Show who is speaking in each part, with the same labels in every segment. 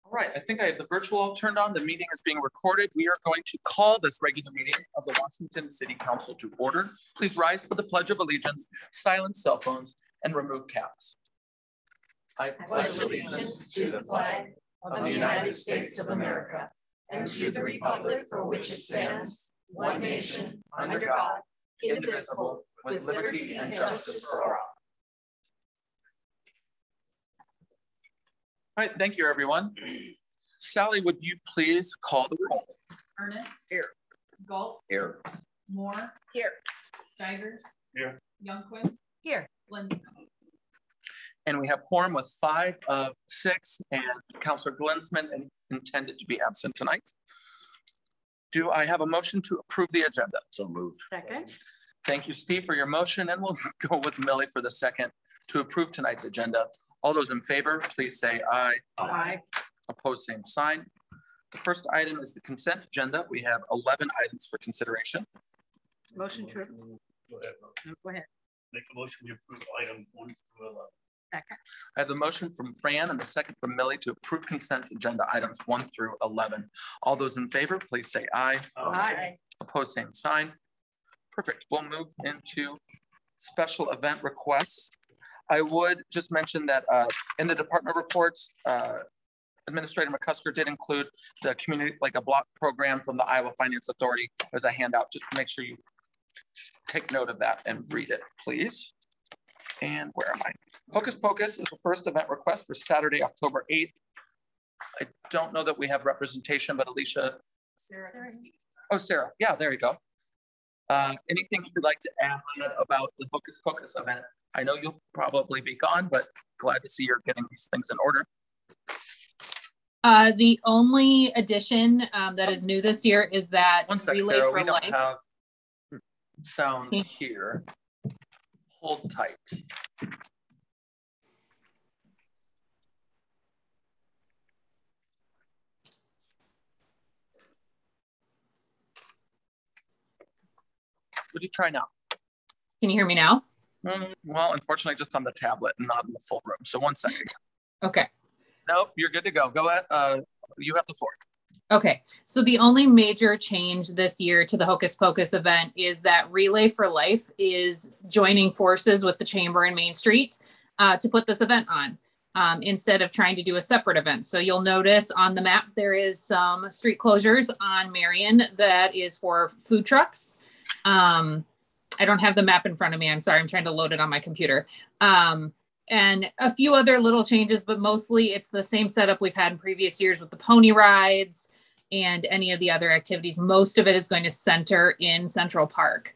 Speaker 1: All right, I think I have the virtual all turned on. The meeting is being recorded. We are going to call this regular meeting of the Washington City Council to order. Please rise for the Pledge of Allegiance, silence cell phones, and remove caps. I pledge allegiance to the flag of the United States of America and to the republic for which it stands, one nation, under God, indivisible, with liberty and justice for all. All right, thank you, everyone. Sally, would you please call the roll?
Speaker 2: Ernest.
Speaker 1: Here.
Speaker 2: Galt.
Speaker 1: Here.
Speaker 2: Moore.
Speaker 3: Here.
Speaker 2: Stigers.
Speaker 1: Here.
Speaker 2: Youngquist.
Speaker 3: Here.
Speaker 2: Linscomb.
Speaker 1: And we have quorum with 5 of 6, and Councilor Glinsman intended to be absent tonight. Do I have a motion to approve the agenda?
Speaker 3: So moved.
Speaker 2: Second.
Speaker 1: Thank you, Steve, for your motion, and we'll go with Millie for the second to approve tonight's agenda. All those in favor, please say aye.
Speaker 2: Aye.
Speaker 1: Opposed, same sign. The first item is the consent agenda. We have 11 items for consideration.
Speaker 2: Motion to.
Speaker 4: Go ahead.
Speaker 2: Go ahead.
Speaker 4: Make a motion to approve items 1 through 11.
Speaker 2: Second.
Speaker 1: I have the motion from Fran and the second from Millie to approve consent agenda items 1 through 11. All those in favor, please say aye.
Speaker 2: Aye.
Speaker 1: Opposed, same sign. Perfect. We'll move into special event requests. I would just mention that in the department reports, Administrator McCusker did include the community, like a block program from the Iowa Finance Authority as a handout. Just make sure you take note of that and read it, please. And where am I? Hocus Pocus is the first event request for Saturday, October 8th. I don't know that we have representation, but Alicia.
Speaker 2: Sarah.
Speaker 1: Oh, Sarah. Yeah, there you go. Anything you'd like to add about the Hocus Pocus event? I know you'll probably be gone, but glad to see you're getting these things in order.
Speaker 5: The only addition that is new this year is that Relay
Speaker 1: Sarah,
Speaker 5: for
Speaker 1: we don't
Speaker 5: Life.
Speaker 1: have sound here. Hold tight. Would you try now?
Speaker 5: Can you hear me now?
Speaker 1: Well, unfortunately, just on the tablet and not in the full room. So 1 second.
Speaker 5: Okay.
Speaker 1: Nope, you're good to go. Go ahead. You have the floor.
Speaker 5: Okay. So the only major change this year to the Hocus Pocus event is that Relay for Life is joining forces with the Chamber and Main Street to put this event on instead of trying to do a separate event. So you'll notice on the map, there is some street closures on Marion that is for food trucks. I don't have the map in front of me. I'm sorry. I'm trying to load it on my computer. And a few other little changes, but mostly it's the same setup we've had in previous years with the pony rides and any of the other activities. Most of it is going to center in Central Park.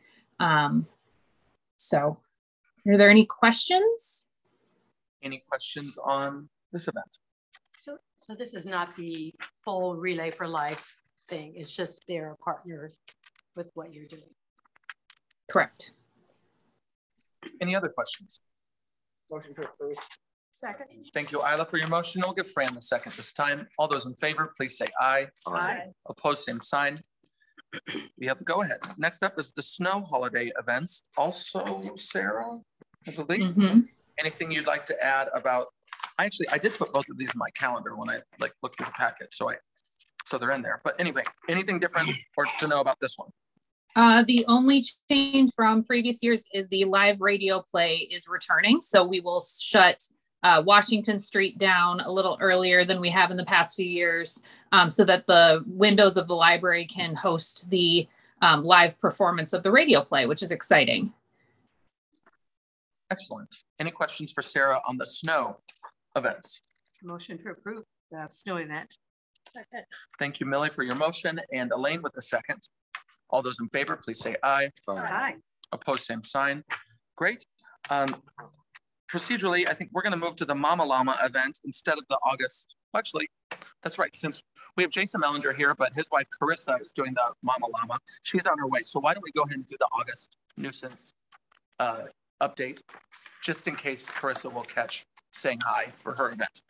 Speaker 5: So are there any questions?
Speaker 1: Any questions on this event?
Speaker 3: So this is not the full Relay for Life thing. It's just they're partners with what you're doing.
Speaker 5: Correct.
Speaker 1: Any other questions?
Speaker 3: Motion to approve. Second.
Speaker 1: Thank you, Isla, for your motion. We'll give Fran the second this time. All those in favor, please say aye.
Speaker 3: Aye.
Speaker 1: Opposed, same sign. We have to go ahead. Next up is the snow holiday events. Also, Sarah, I believe. Anything you'd like to add about? I did put both of these in my calendar when I looked at the packet, so they're in there. But anyway, anything different or to know about this one?
Speaker 5: The only change from previous years is the live radio play is returning. So we will shut Washington Street down a little earlier than we have in the past few years so that the windows of the library can host the live performance of the radio play, which is exciting.
Speaker 1: Excellent. Any questions for Sarah on the snow events?
Speaker 3: Motion to approve the snow event. Second.
Speaker 1: Thank you, Millie, for your motion, and Elaine with the second. All those in favor, please say aye.
Speaker 3: Aye.
Speaker 1: Opposed, same sign. Great. Procedurally, I think we're going to move to the Mama Llama event instead of the August. Actually, that's right. Since we have Jason Mellinger here, but his wife Carissa is doing the Mama Llama. She's on her way. So why don't we go ahead and do the August nuisance update, just in case Carissa will catch saying hi for her event.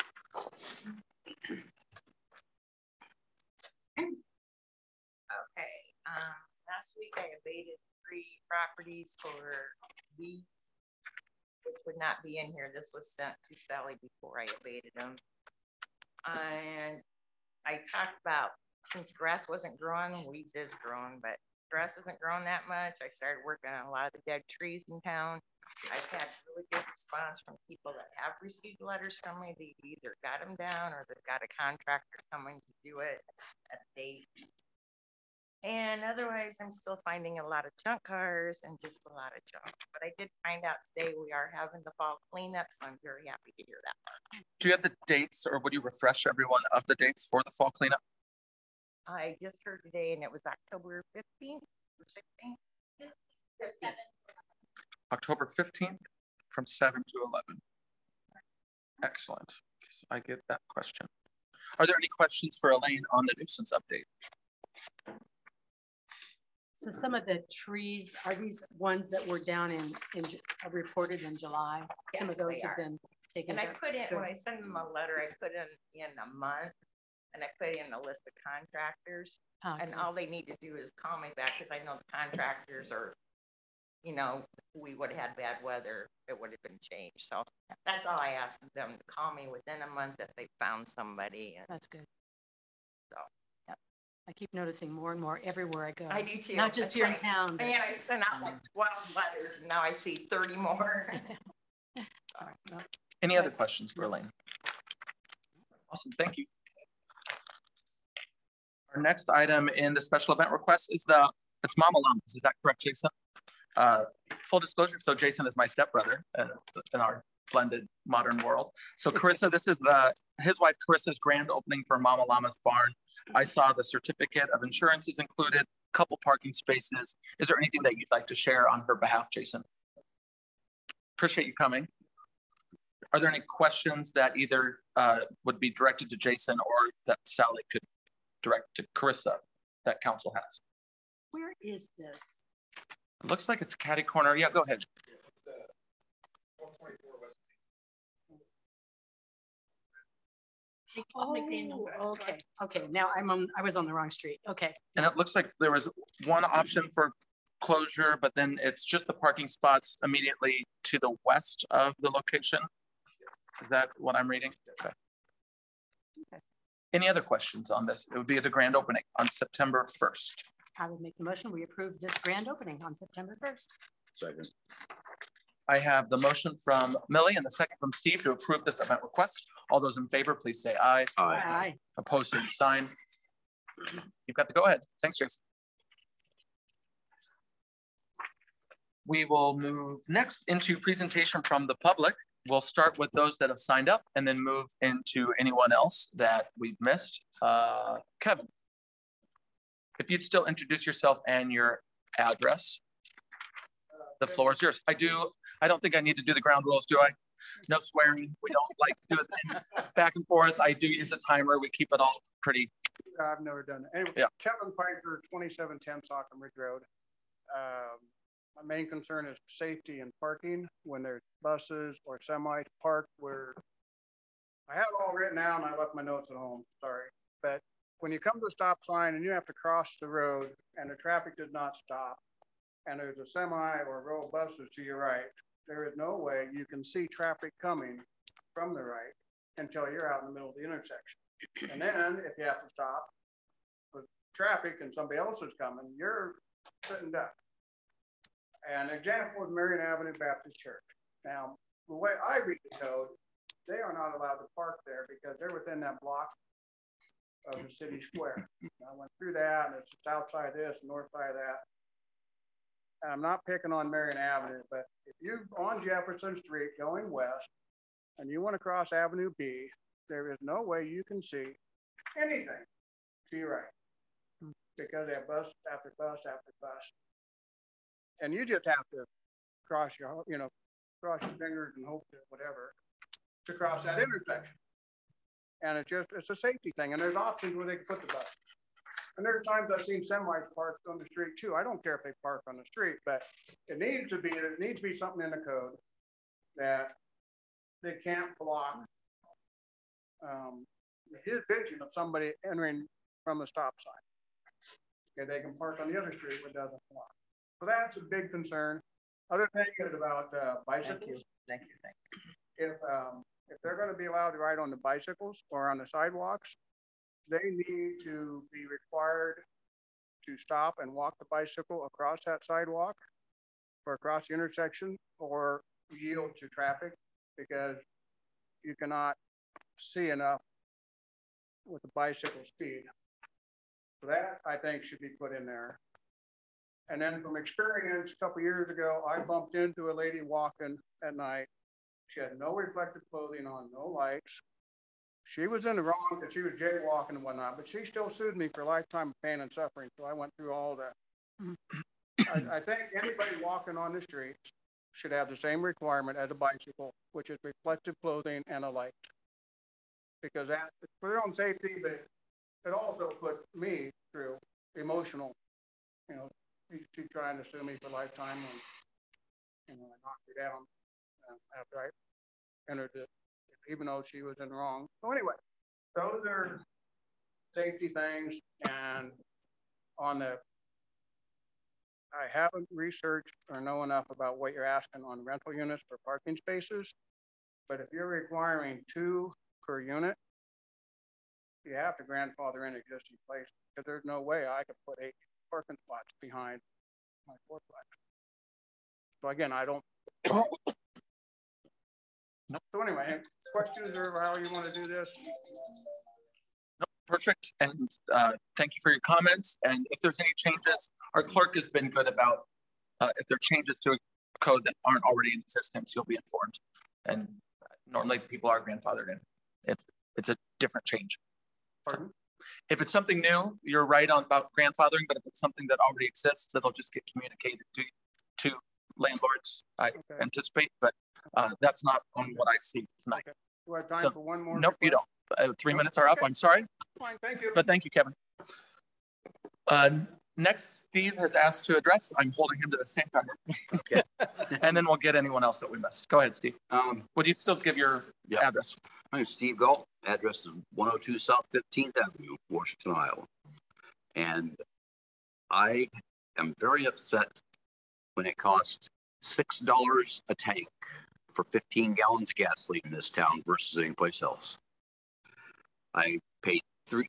Speaker 6: Okay. Last week I abated 3 properties for weeds, which would not be in here. This was sent to Sally before I abated them. And I talked about, since grass wasn't growing, weeds is growing, but grass isn't growing that much. I started working on a lot of the dead trees in town. I've had really good response from people that have received letters from me. They either got them down or they've got a contractor coming to do it at a date. And otherwise, I'm still finding a lot of junk cars and just a lot of junk. But I did find out today we are having the fall cleanup, so I'm very happy to hear that.
Speaker 1: Do you have the dates, or would you refresh everyone of the dates for the fall cleanup?
Speaker 6: I just heard today, and it was October 15th or 16th. 15th.
Speaker 1: October 15th from 7 to 11. Excellent. I get that question. Are there any questions for Elaine on the nuisance update?
Speaker 3: So some of the trees, are these ones that were down in reported in July? Some
Speaker 6: Yes,
Speaker 3: of those
Speaker 6: they
Speaker 3: have
Speaker 6: are.
Speaker 3: been taken.
Speaker 6: And I
Speaker 3: down.
Speaker 6: put in,
Speaker 3: Good.
Speaker 6: when I send them a letter, I put in a month, and I put in a list of contractors. And
Speaker 3: Okay.
Speaker 6: all they need to do is call me back, because I know the contractors are, you know, we would have had bad weather, it would have been changed. So that's all I asked them, to call me within a month if they found somebody. And
Speaker 3: That's good.
Speaker 6: So.
Speaker 3: Yep. I keep noticing more and more everywhere I go.
Speaker 6: I do too.
Speaker 3: Not just
Speaker 6: It's
Speaker 3: here in
Speaker 6: like,
Speaker 3: town. but-
Speaker 6: Man, I sent out like 12 letters, and now I see 30 more.
Speaker 3: Sorry, no.
Speaker 1: Any other questions for Elaine? Awesome, thank you. Our next item in the special event request is it's Mama Llamas. Is that correct, Jason? Full disclosure, so Jason is my stepbrother in our blended modern world. So Carissa, this is his wife Carissa's grand opening for Mama Llama's barn. I saw the certificate of insurance is included, couple parking spaces. Is there anything that you'd like to share on her behalf, Jason? Appreciate you coming. Are there any questions that either would be directed to Jason or that Sally could direct to Carissa that council has?
Speaker 3: Where is this?
Speaker 1: It looks like it's catty corner. Yeah, go ahead.
Speaker 7: It's 124 West.
Speaker 3: Oh, okay. Okay. Now I was on the wrong street. Okay.
Speaker 1: And it looks like there was one option for closure, but then it's just the parking spots immediately to the west of the location. Is that what I'm reading? Okay. Any other questions on this? It would be the grand opening on September 1st.
Speaker 3: I would make the motion. We approve this grand opening on September 1st.
Speaker 7: Second.
Speaker 1: I have the motion from Millie and the second from Steve to approve this event request. All those in favor, please say aye.
Speaker 3: Aye.
Speaker 1: Opposed, same sign. You've got the go ahead. Thanks, Jason. We will move next into presentation from the public. We'll start with those that have signed up and then move into anyone else that we've missed. Kevin, if you'd still introduce yourself and your address. The floor is yours. I don't think I need to do the ground rules, do I? No swearing. We don't like to do it back and forth. I do use a timer. We keep it all pretty.
Speaker 8: I've never done it. Anyway,
Speaker 1: Yeah.
Speaker 8: Kevin Piper, 2710 Socken Ridge Road. My main concern is safety and parking when there's buses or semis parked where I have it all written down. I left my notes at home, sorry. But when you come to a stop sign and you have to cross the road and the traffic does not stop and there's a semi or a row of buses to your right, there is no way you can see traffic coming from the right until you're out in the middle of the intersection. And then if you have to stop with traffic and somebody else is coming, you're sitting duck. An example is Marion Avenue Baptist Church. Now, the way I read the code, they are not allowed to park there because they're within that block of the city square. I went through that, and it's south side of this, north side of that. And I'm not picking on Marion Avenue, but if you're on Jefferson Street going west and you want to cross Avenue B, there is no way you can see anything to your right because they have bus after bus after bus. And you just have to cross your, cross your fingers and hope that whatever to cross that intersection. And it's a safety thing. And there's options where they can put the buses. And there's times I've seen semis parked on the street too. I don't care if they park on the street, but there needs to be something in the code that they can't block his vision of somebody entering from a stop sign. Okay, they can park on the other street where it doesn't block. So that's a big concern. Other thing is about bicycles.
Speaker 6: Thank you.
Speaker 8: If they're going to be allowed to ride on the bicycles or on the sidewalks, they need to be required to stop and walk the bicycle across that sidewalk or across the intersection or yield to traffic because you cannot see enough with the bicycle speed. So that I think should be put in there. And then from experience, a couple years ago, I bumped into a lady walking at night. She had no reflective clothing on, no lights. She was in the wrong because she was jaywalking and whatnot, but she still sued me for a lifetime of pain and suffering. So I went through all that. I think anybody walking on the streets should have the same requirement as a bicycle, which is reflective clothing and a light. Because that, for their own safety, but it also put me through emotional, you know, she's trying to sue me for lifetime when, you know, I knocked her down after I entered it, even though she was in the wrong. So anyway, those are safety things. And on the, I haven't researched or know enough about what you're asking on rental units for parking spaces, but if you're requiring 2 per unit, you have to grandfather in existing places because there's no way I could put 8 parking spots behind my fourplex. So again, I don't.
Speaker 1: Nope.
Speaker 8: So anyway, questions or how you want to do this?
Speaker 1: Nope, perfect. And thank you for your comments. And if there's any changes, our clerk has been good about if there are changes to a code that aren't already in existence, you'll be informed. And normally people are grandfathered in. It's a different change.
Speaker 8: Pardon?
Speaker 1: If it's something new, you're right on about grandfathering, but if it's something that already exists, it'll just get communicated to landlords, I anticipate, but that's not on what I see tonight.
Speaker 8: Okay. Do I have time for one more?
Speaker 1: Nope, you don't. 3 minutes are up. I'm sorry.
Speaker 8: Fine, thank you.
Speaker 1: But thank you, Kevin. Next, Steve has asked to address. I'm holding him to the same time.
Speaker 9: Okay.
Speaker 1: And then we'll get anyone else that we missed. Go ahead, Steve. Would you still give your address?
Speaker 9: My name's Steve Galt. Address is 102 South 15th Avenue, Washington, Iowa. And I am very upset when it costs $6 a tank for 15 gallons of gasoline in this town versus any place else. I paid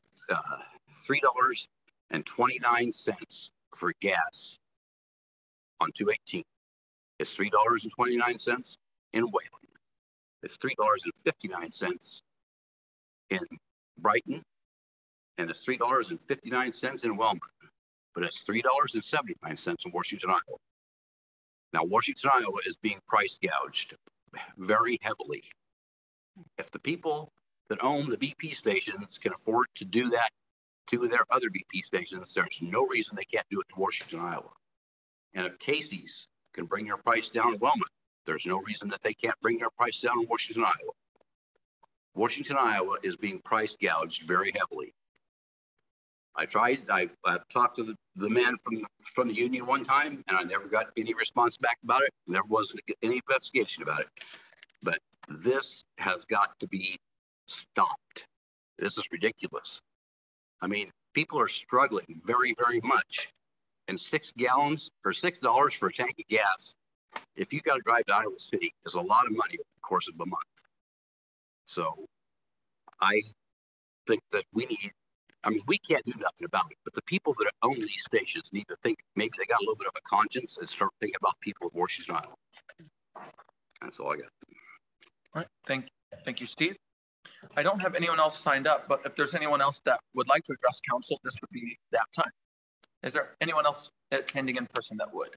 Speaker 9: $3.29 for gas on 218. It's $3.29 in Wayland. It's $3.59 in Brighton, and it's $3.59 in Wellman, but it's $3.79 in Washington, Iowa. Now, Washington, Iowa is being price gouged very heavily. If the people that own the BP stations can afford to do that to their other BP stations, there's no reason they can't do it to Washington, Iowa. And if Casey's can bring their price down in Wellman, there's no reason that they can't bring their price down in Washington, Iowa. Washington, Iowa is being price gouged very heavily. I talked to the man from the union one time, and I never got any response back about it. There wasn't any investigation about it. But this has got to be stopped. This is ridiculous. I mean, people are struggling very, very much. And $6 for a tank of gas, if you got to drive to Iowa City, is a lot of money over the course of a month. So I think that we can't do nothing about it, but the people that own these stations need to think maybe they got a little bit of a conscience and start thinking about people of Washington, Iowa. That's all I got.
Speaker 1: All right. Thank you, Steve. I don't have anyone else signed up, but if there's anyone else that would like to address council, this would be that time. Is there anyone else attending in person that would?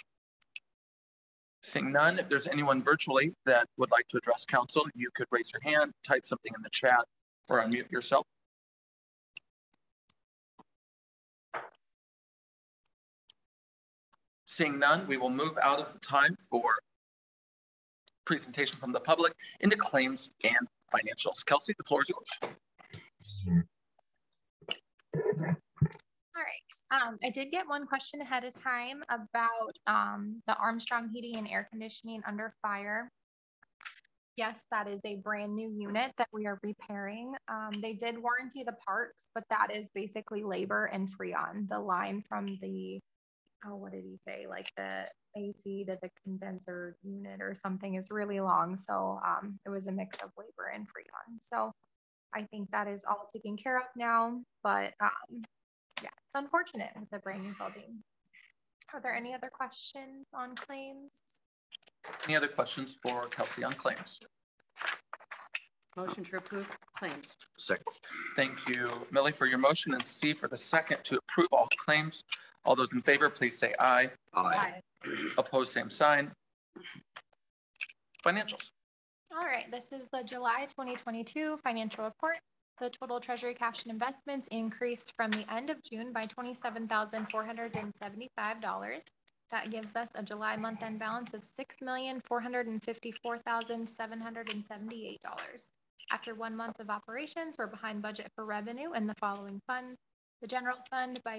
Speaker 1: Seeing none, if there's anyone virtually that would like to address council, you could raise your hand, type something in the chat, or unmute yourself. Seeing none, we will move out of the time for presentation from the public into claims and financials. Kelsey, the floor is yours.
Speaker 10: All right. I did get one question ahead of time about the Armstrong Heating and Air Conditioning under fire. Yes, that is a brand new unit that we are repairing. They did warranty the parts, but that is basically labor and Freon. The line from the, what did he say? Like the AC to the condenser unit or something is really long. So it was a mix of labor and Freon. So I think that is all taken care of now, but yeah, it's unfortunate with the brand new building. Are there any other questions on claims?
Speaker 1: Any other questions for Kelsey on claims?
Speaker 2: Motion to approve claims.
Speaker 9: Second.
Speaker 1: Thank you, Millie, for your motion and Steve for the second to approve all claims. All those in favor, please say aye.
Speaker 9: Aye.
Speaker 1: Opposed, same sign. Financials.
Speaker 10: All right, this is the July 2022 financial report. The total treasury cash and investments increased from the end of June by $27,475. That gives us a July month-end balance of $6,454,778. After 1 month of operations, we're behind budget for revenue in the following funds. The general fund by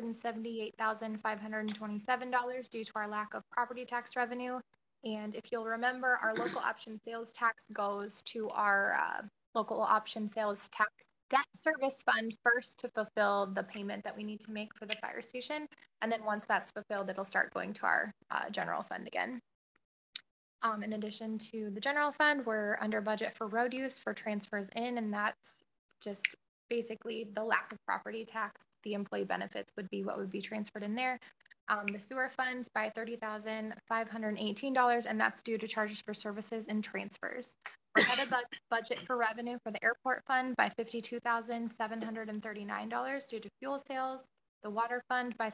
Speaker 10: $278,527 due to our lack of property tax revenue. And if you'll remember, our local option sales tax goes to our local option sales tax debt service fund first to fulfill the payment that we need to make for the fire station. And then once that's fulfilled, it'll start going to our general fund again. In addition to the general fund, we're under budget for road use for transfers in, and that's just basically the lack of property tax. The employee benefits would be what would be transferred in there. The sewer fund by $30,518, and that's due to charges for services and transfers. We're ahead of budget for revenue for the airport fund by $52,739 due to fuel sales. The water fund by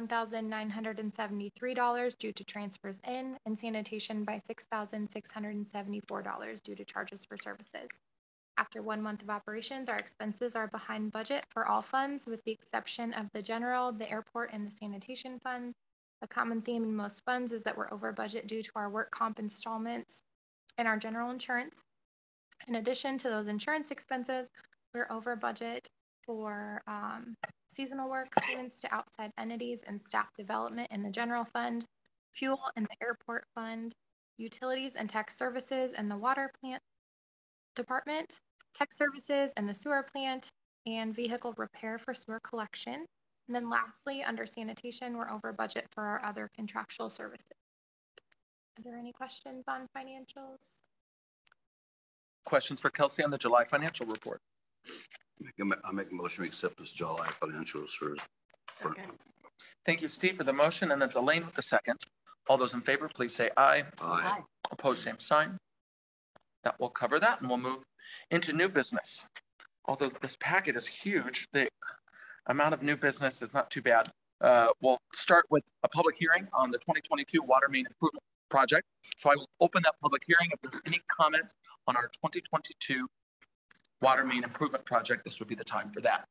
Speaker 10: $51,973 due to transfers in, and sanitation by $6,674 due to charges for services. After 1 month of operations, our expenses are behind budget for all funds, with the exception of the general, the airport, and the sanitation fund. A common theme in most funds is that we're over budget due to our work comp installments and our general insurance. In addition to those insurance expenses, we're over budget for seasonal work, payments to outside entities, and staff development in the general fund, fuel in the airport fund, utilities and tax services in the water plant department, tech services in the sewer plant, and vehicle repair for sewer collection. And then lastly, under sanitation, we're over budget for our other contractual services. Are there any questions on financials?
Speaker 1: Questions for Kelsey on the July financial report?
Speaker 9: I make a motion to accept this July financials for.
Speaker 2: Second.
Speaker 1: Thank you, Steve, for the motion, and that's Elaine with the second. All those in favor, please say aye.
Speaker 9: Aye.
Speaker 1: Opposed, same sign. That will cover that, and we'll move into new business. Although this packet is huge, the amount of new business is not too bad. We'll start with a public hearing on the 2022 water main improvement project. So I will open that public hearing. If there's any comment on our 2022 water main improvement project, this would be the time for that.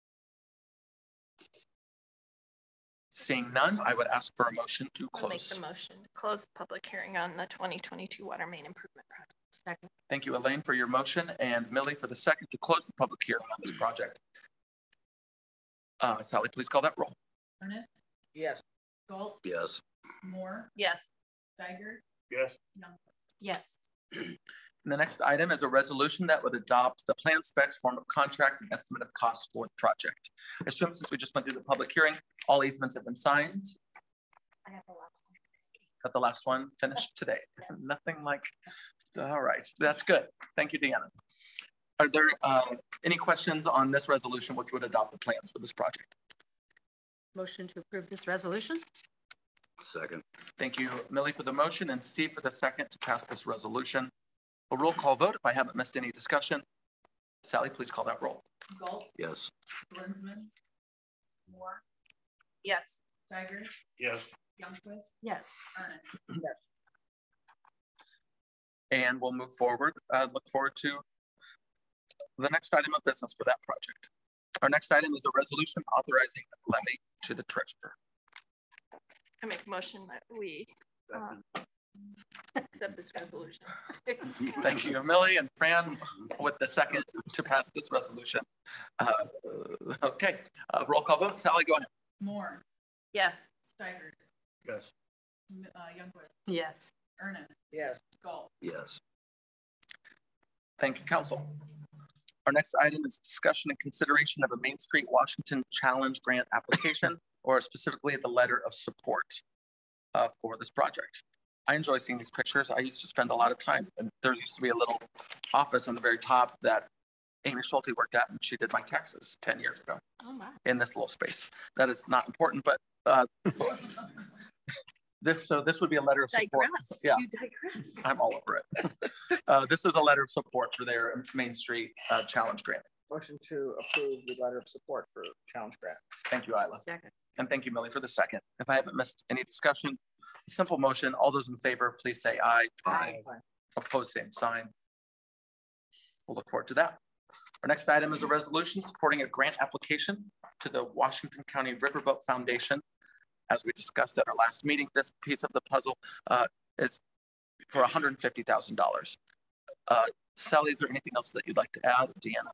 Speaker 1: Seeing none, I would ask for a motion to close.
Speaker 11: I'll make the motion to close the public hearing on the 2022 water main improvement project.
Speaker 2: Second.
Speaker 1: Thank you, Elaine, for your motion, and Millie for the second to close the public hearing on this project. Sally, please call that roll.
Speaker 2: Ernest?
Speaker 4: Yes.
Speaker 2: Galt?
Speaker 9: Yes.
Speaker 2: Moore?
Speaker 11: Yes.
Speaker 2: Steiger?
Speaker 4: Yes.
Speaker 2: Young?
Speaker 3: Yes.
Speaker 1: And the next item is a resolution that would adopt the plan specs, form of contract, and estimate of costs for the project. I assume since we just went through the public hearing, all easements have been signed.
Speaker 3: I have the last one.
Speaker 1: Got the last one finished today. Yes. Nothing like, all right, that's good. Thank you, Deanna. Are there any questions on this resolution which would adopt the plans for this project?
Speaker 2: Motion to approve this resolution.
Speaker 9: Second.
Speaker 1: Thank you, Millie, for the motion, and Steve for the second to pass this resolution. A roll call vote if I haven't missed any discussion. Sally, please call that roll.
Speaker 2: Galt?
Speaker 9: Yes.
Speaker 2: Lensman? Moore?
Speaker 11: Yes.
Speaker 2: Steiger?
Speaker 4: Yes.
Speaker 2: Youngquist?
Speaker 3: Yes.
Speaker 2: Ernest?
Speaker 1: And we'll move forward. Look forward to the next item of business for that project. Our next item is a resolution authorizing levy to the treasurer.
Speaker 11: I make a motion that we accept this resolution.
Speaker 1: Thank you, Millie and Fran, with the second to pass this resolution. Okay, roll call vote. Sally, go ahead.
Speaker 2: Moore?
Speaker 11: Yes.
Speaker 2: Steiger?
Speaker 4: Yes.
Speaker 2: Youngquist?
Speaker 3: Yes.
Speaker 2: Ernest?
Speaker 4: Yes.
Speaker 2: Galt?
Speaker 9: Yes.
Speaker 1: Thank you, council. Our next item is discussion and consideration of a Main Street Washington Challenge Grant application, or specifically the letter of support for this project. I enjoy seeing these pictures. I used to spend a lot of time, and there used to be a little office on the very top that Amy Schulte worked at, and she did my taxes 10 years ago
Speaker 3: Oh, my.
Speaker 1: in this little space. That is not important, but this would be a letter of support.
Speaker 11: Digress.
Speaker 1: Yeah.
Speaker 11: You digress.
Speaker 1: I'm all over it. This is a letter of support for their Main Street challenge grant.
Speaker 12: Motion to approve the letter of support for challenge grant.
Speaker 1: Thank you, Isla.
Speaker 3: Second.
Speaker 1: And thank you, Millie, for the second. If I haven't missed any discussion, simple motion, all those in favor, please say aye.
Speaker 3: Aye.
Speaker 1: Opposed, same sign. We'll look forward to that. Our next item is a resolution supporting a grant application to the Washington County Riverboat Foundation. As we discussed at our last meeting, this piece of the puzzle is for $150,000. Sally, is there anything else that you'd like to add? Deanna?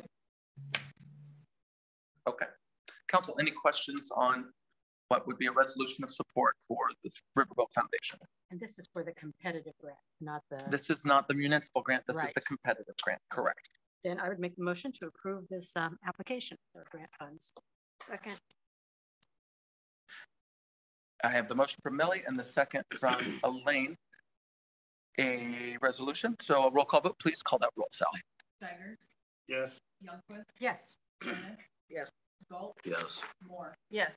Speaker 1: Okay. Council, any questions on what would be a resolution of support for the Riverboat Foundation?
Speaker 3: And this is for the competitive grant, not the.
Speaker 1: This is not the municipal grant. This is
Speaker 3: Right.
Speaker 1: the competitive grant. Correct.
Speaker 3: Then I would make the motion to approve this application for grant funds.
Speaker 11: Second.
Speaker 1: I have the motion from Millie and the second from Elaine. A resolution. So a roll call vote, please call that roll, Sally.
Speaker 2: Tigers,
Speaker 4: Yes.
Speaker 2: Youngquist,
Speaker 3: Yes.
Speaker 2: Dennis.
Speaker 12: Yes.
Speaker 2: Galt,
Speaker 9: Yes.
Speaker 2: Moore.
Speaker 11: Yes.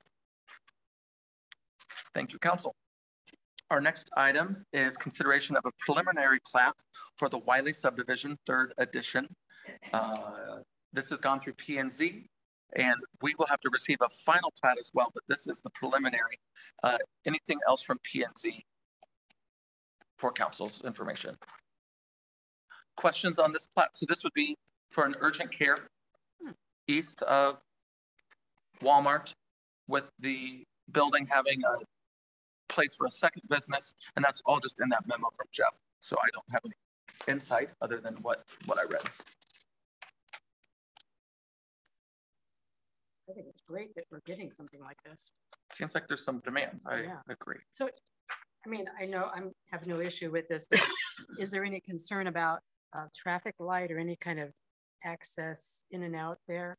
Speaker 1: Thank you, council. Our next item is consideration of a preliminary plat for the Wiley subdivision, 3rd edition. This has gone through P&Z, and we will have to receive a final plat as well, but this is the preliminary. Anything else from P&Z for council's information? Questions on this plat? So this would be for an urgent care east of Walmart, with the building having a place for a second business, and that's all just in that memo from Jeff. So I don't have any insight other than what I read.
Speaker 3: I think it's great that we're getting something like this.
Speaker 1: Seems like there's some demand. I
Speaker 3: Yeah.
Speaker 1: agree.
Speaker 3: So, I mean, I know I have no issue with this, but is there any concern about traffic light or any kind of access in and out there?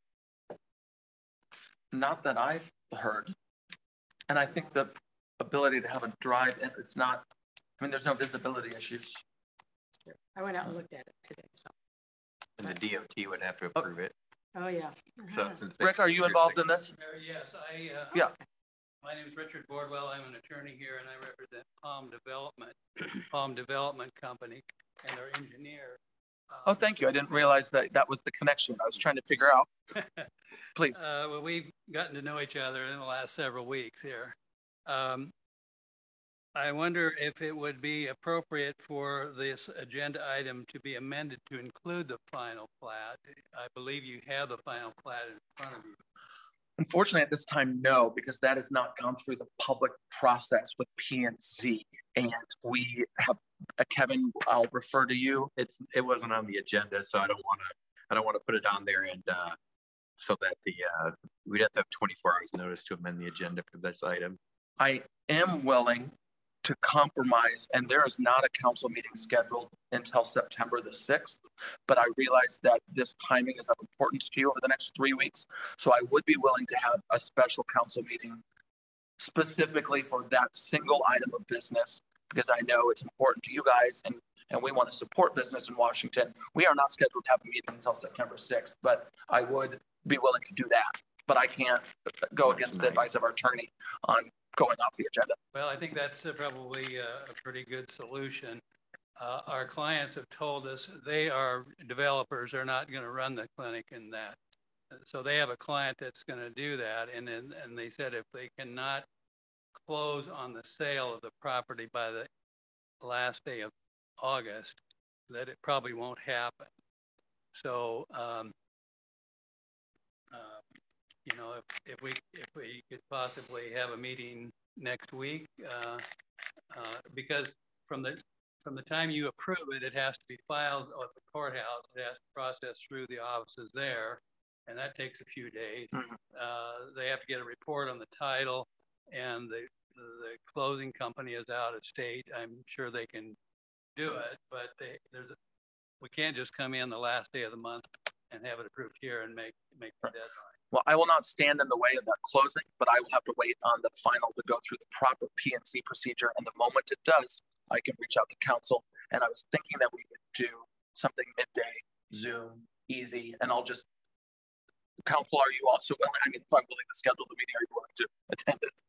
Speaker 1: Not that I've heard. And I think the ability to have a drive, and it's not, I mean, there's no visibility issues.
Speaker 3: I went out and looked at it today, so.
Speaker 13: And the DOT would have to approve it.
Speaker 3: Oh, yeah.
Speaker 13: So since
Speaker 1: Rick, are you involved in this?
Speaker 14: Yes,
Speaker 1: Yeah.
Speaker 14: My name is Richard Bordwell. I'm an attorney here and I represent Palm Development Company and their engineer.
Speaker 1: Oh, thank you. I didn't realize that that was the connection I was trying to figure out. Please.
Speaker 14: Well, we've gotten to know each other in the last several weeks here. I wonder if it would be appropriate for this agenda item to be amended to include the final plat. I believe you have the final plat in front of you.
Speaker 1: Unfortunately, at this time, no, because that has not gone through the public process with P&Z. And we have, Kevin, I'll refer to you.
Speaker 13: It wasn't on the agenda, so I don't want to put it on there, and so that we'd have to have 24 hours notice to amend the agenda for this item.
Speaker 1: I am willing to compromise, and there is not a council meeting scheduled until September the 6th, but I realize that this timing is of importance to you over the next 3 weeks. So I would be willing to have a special council meeting specifically for that single item of business, because I know it's important to you guys, and we want to support business in Washington. We are not scheduled to have a meeting until September 6th, but I would be willing to do that. But I can't go against the advice of our attorney on going off the agenda.
Speaker 14: Well, I think that's probably a pretty good solution. Our clients have told us they are developers, are not going to run the clinic in that. So they have a client that's going to do that. And they said if they cannot close on the sale of the property by the last day of August, that it probably won't happen. So, you know, if we could possibly have a meeting next week, because from the time you approve it, it has to be filed at the courthouse. It has to process through the offices there, and that takes a few days. They have to get a report on the title, and the closing company is out of state. I'm sure they can do it, but we can't just come in the last day of the month and have it approved here and make the deadline.
Speaker 1: Well, I will not stand in the way of that closing, but I will have to wait on the final to go through the proper P&C procedure. And the moment it does, I can reach out to council. And I was thinking that we would do something midday Zoom easy, and I'll just, council, are you also willing, I mean, if I'm willing to schedule the meeting, are you willing to attend it?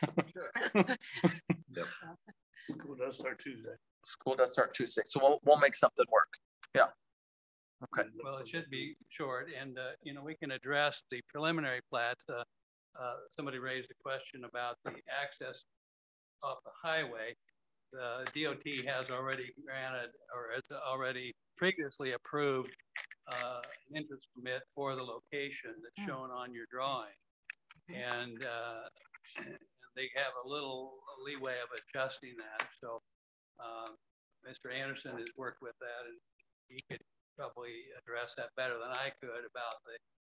Speaker 9: Yep.
Speaker 4: School does start Tuesday.
Speaker 1: School does start Tuesday, so we'll make something work. Yeah. Okay.
Speaker 14: Well, it should be short, and, you know, we can address the preliminary plats. Somebody raised a question about the access off the highway. The DOT has already granted, or has already previously approved, an entrance permit for the location that's shown on your drawing. And they have a little leeway of adjusting that. So Mr. Anderson has worked with that, and he could probably address that better than I could about the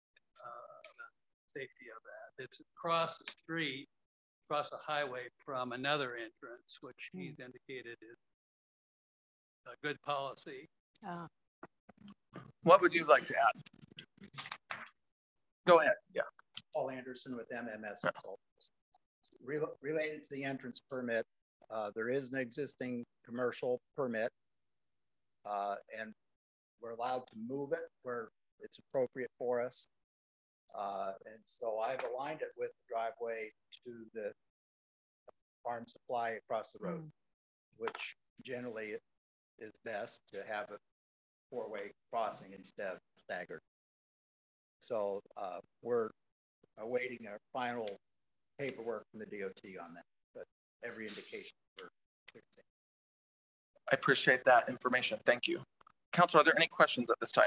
Speaker 14: safety of that. It's across the street, across the highway from another entrance, which he's indicated is a good policy.
Speaker 1: What would you like to add? Go ahead. Yeah.
Speaker 12: Paul Anderson with MMS Consultants. Related to the entrance permit, there is an existing commercial permit, and we're allowed to move it where it's appropriate for us. And so I've aligned it with the driveway to the farm supply across the road, which generally is best to have a four-way crossing instead of staggered. So we're awaiting our final paperwork from the DOT on that, but every indication we're fixing.
Speaker 1: I appreciate that information. Thank you. Council, are there any questions at this time?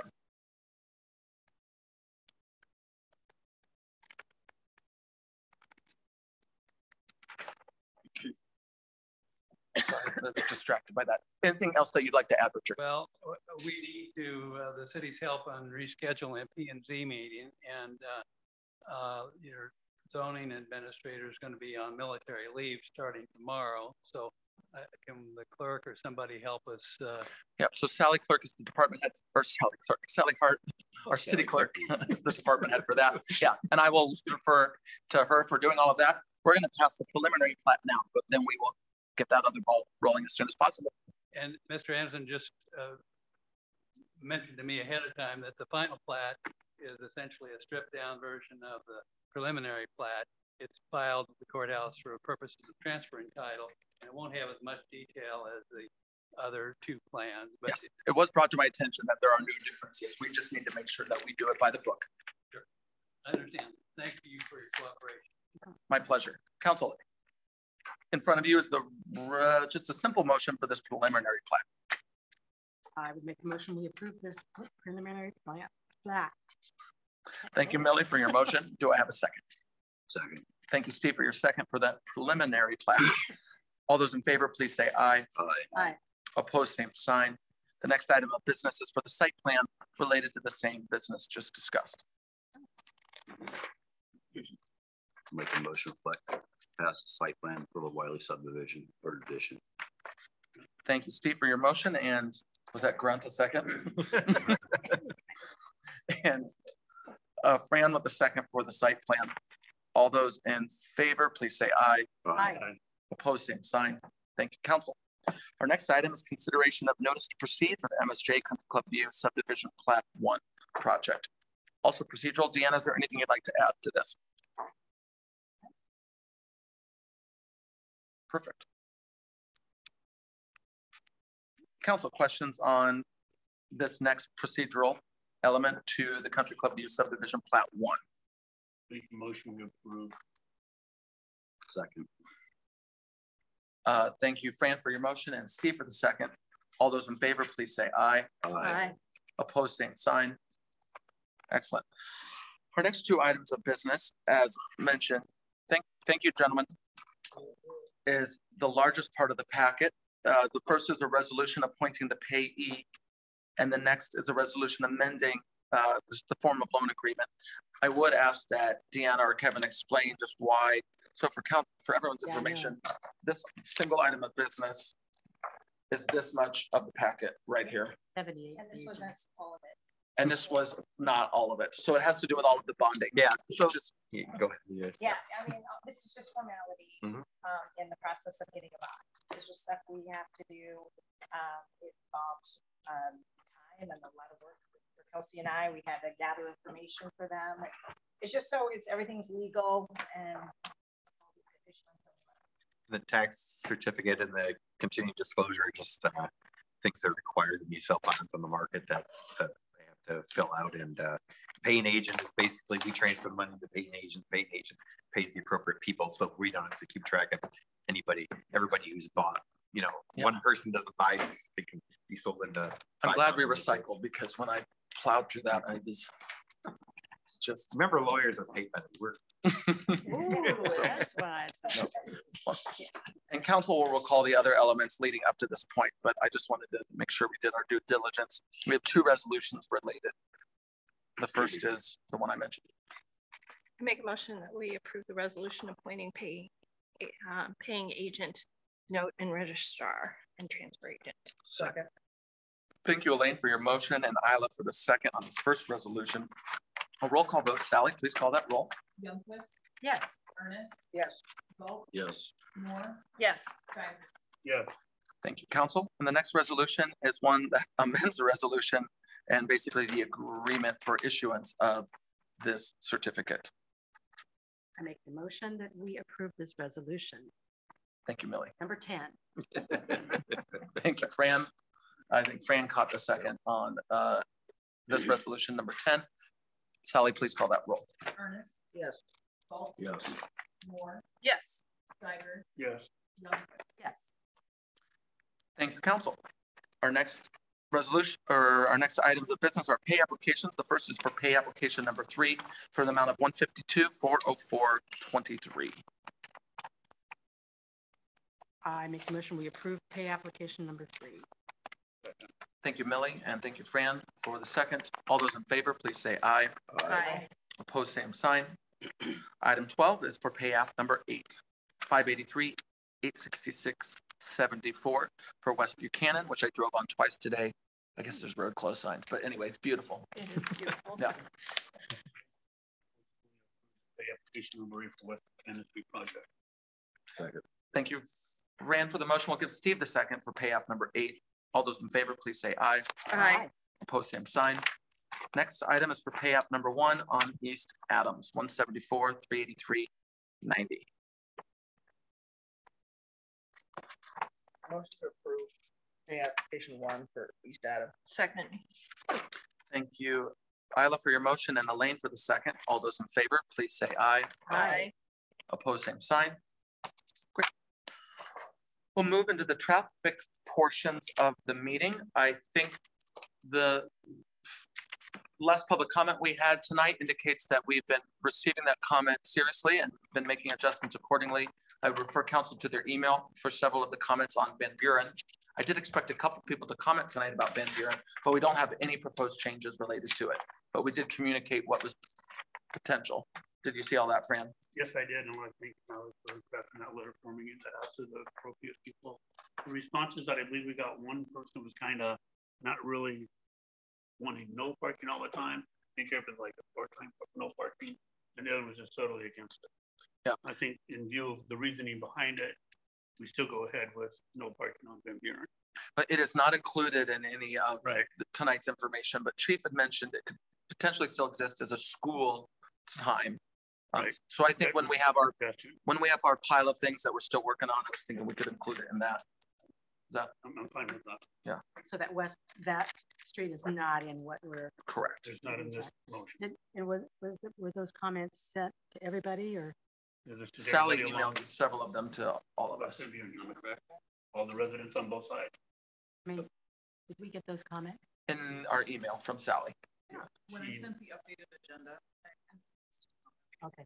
Speaker 1: Sorry, I was distracted by that. Anything else that you'd like to add, Richard?
Speaker 14: Well, we need to, the city's help on rescheduling a P&Z meeting, and your zoning administrator is going to be on military leave starting tomorrow. So can the clerk or somebody help us?
Speaker 1: Yep. So Sally Clerk is the department head, or Sally Hart, our city clerk is the department head for that. Yeah. And I will refer to her for doing all of that. We're going to pass the preliminary plat now, but then we will get that other ball rolling as soon as possible.
Speaker 14: And Mr. Anderson just mentioned to me ahead of time that the final plat is essentially a stripped down version of the preliminary plat. It's filed with the courthouse for purposes of transferring title, and it won't have as much detail as the other two plans. But
Speaker 1: yes, it was brought to my attention that there are no differences. We just need to make sure that we do it by the book.
Speaker 14: Sure. I understand. Thank you for your cooperation.
Speaker 1: My pleasure. Council, in front of you is the just a simple motion for this preliminary plat.
Speaker 3: I would make a motion we approve this preliminary plat.
Speaker 1: Thank you, Millie, for your motion. Do I have a second?
Speaker 9: Second.
Speaker 1: Thank you, Steve, for your second for that preliminary plat. All those in favor, please say aye.
Speaker 9: Aye.
Speaker 3: Aye.
Speaker 1: Opposed, same sign. The next item of business is for the site plan related to the same business just discussed.
Speaker 9: Make a motion to pass the site plan for the Wiley subdivision or addition.
Speaker 1: Thank you, Steve, for your motion. And was that Grunt a second? And Fran with the second for the site plan. All those in favor, please say aye.
Speaker 3: Aye.
Speaker 1: Opposed, same sign. Thank you, council. Our next item is consideration of notice to proceed for the MSJ Country Club View Subdivision Plat 1 project. Also procedural. Deanna, is there anything you'd like to add to this? Perfect. Council, questions on this next procedural element to the Country Club View Subdivision Plat 1?
Speaker 4: Make the motion to approve.
Speaker 9: Second.
Speaker 1: Thank you, Fran, for your motion, and Steve for the second. All those in favor, please say aye.
Speaker 3: Aye.
Speaker 1: Opposed, same sign. Excellent. Our next two items of business, as mentioned, thank you, gentlemen, is the largest part of the packet. The first is a resolution appointing the payee, and the next is a resolution amending the form of loan agreement. I would ask that Deanna or Kevin explain just why. So for everyone's information, this single item of business is this much of the packet right here.
Speaker 3: 78.
Speaker 11: And this wasn't all of it.
Speaker 1: And this was not all of it. So it has to do with all of the bonding. Yeah. So just go ahead.
Speaker 11: Yeah, I mean, this is just formality in the process of getting a bond. There's just stuff we have to do. It involves time and a lot of work for
Speaker 15: Kelsey and I, we had to gather information for them. It's just so everything's legal and.
Speaker 13: The tax certificate and the continued disclosure are just things that are required to be sell bonds on the market that they have to fill out. And paying agent is basically we transfer the money to paying agent. Paying agent pays the appropriate people, so we don't have to keep track of everybody who's bought. You know, one person doesn't buy this, they can be sold into.
Speaker 1: I'm glad we recycled, because when I plowed through that, I was just
Speaker 13: remember lawyers are paid by the word.
Speaker 3: Ooh, that's why.
Speaker 1: And council will recall the other elements leading up to this point, but I just wanted to make sure we did our due diligence. We have two resolutions related. The first is the one I mentioned.
Speaker 11: I make a motion that we approve the resolution appointing paying agent, note and registrar and transfer agent.
Speaker 8: Second.
Speaker 1: Thank you, Elaine, for your motion, and Isla for the second on this first resolution. A roll call vote. Sally, please call that roll.
Speaker 2: Youngquist,
Speaker 3: Yes.
Speaker 2: Ernest,
Speaker 8: Yes.
Speaker 2: Vogt,
Speaker 9: Yes.
Speaker 2: Moore,
Speaker 11: Yes.
Speaker 2: Steiger.
Speaker 4: Yes.
Speaker 1: Thank you, council. And the next resolution is one that amends the resolution and basically the agreement for issuance of this certificate.
Speaker 3: I make the motion that we approve this resolution.
Speaker 1: Thank you, Millie.
Speaker 3: Number 10.
Speaker 1: Thank you, Fran. I think Fran caught the second on this resolution number 10. Sally, please call that roll.
Speaker 2: Ernest,
Speaker 8: Yes.
Speaker 2: Vogt,
Speaker 9: Yes.
Speaker 2: Moore,
Speaker 11: Yes.
Speaker 2: Steiger,
Speaker 4: Yes.
Speaker 2: Youngquist.
Speaker 3: Yes.
Speaker 1: Thank you, council. Our next resolution, or our next items of business are pay applications. The first is for pay application number 3 for the amount of $152,404.23.
Speaker 3: I make a motion we approve pay application number 3.
Speaker 1: Thank you, Millie, and thank you, Fran, for the second. All those in favor, please say aye.
Speaker 11: Aye.
Speaker 1: Opposed, same sign. Item 12 is for pay app number 8, $583,866.74 for West Buchanan, which I drove on twice today. I guess there's road closed signs, but anyway, it's beautiful.
Speaker 11: It is beautiful.
Speaker 1: Yeah.
Speaker 4: The application number 8 for West Buchanan Street project.
Speaker 9: Second.
Speaker 1: Thank you, Fran, for the motion. We'll give Steve the second for pay app number 8. All those in favor, please say aye.
Speaker 11: Aye.
Speaker 1: Opposed, same sign. Next item is for pay app number 1 on East Adams, $174,383.90.
Speaker 8: Motion to approve pay application 1 for East Adams.
Speaker 11: Second.
Speaker 1: Thank you, Isla, for your motion, and Elaine for the second. All those in favor, please say aye.
Speaker 11: Aye.
Speaker 1: Opposed, same sign. Great. We'll move into the traffic portions of the meeting. I think the less public comment we had tonight indicates that we've been receiving that comment seriously and been making adjustments accordingly. I refer council to their email for several of the comments on Van Buren. I did expect a couple people to comment tonight about Van Buren, but we don't have any proposed changes related to it. But we did communicate what was potential. Did you see all that, Fran?
Speaker 4: Yes, I did, and I think I was drafting that letter for me to ask the appropriate people. The responses that I believe we got, one person was kind of not really wanting no parking all the time. I think it was like a part-time no parking, and the other was just totally against it.
Speaker 1: Yeah,
Speaker 4: I think in view of the reasoning behind it, we still go ahead with no parking on Van Buren.
Speaker 1: But it is not included in any of tonight's information, but Chief had mentioned it could potentially still exist as a school time. So I think when we have our pile of things that we're still working on, I was thinking we could include it in that. Is that?
Speaker 4: I'm fine with that.
Speaker 1: Yeah.
Speaker 3: So that street is not in what we're.
Speaker 1: Correct.
Speaker 4: It's not in this motion.
Speaker 3: Were those comments sent to everybody, or?
Speaker 1: Sally emailed several of them to all of us.
Speaker 4: All the residents on both sides.
Speaker 3: I mean, did we get those comments?
Speaker 1: In our email from Sally.
Speaker 2: Yeah. When I sent the updated agenda.
Speaker 3: Okay.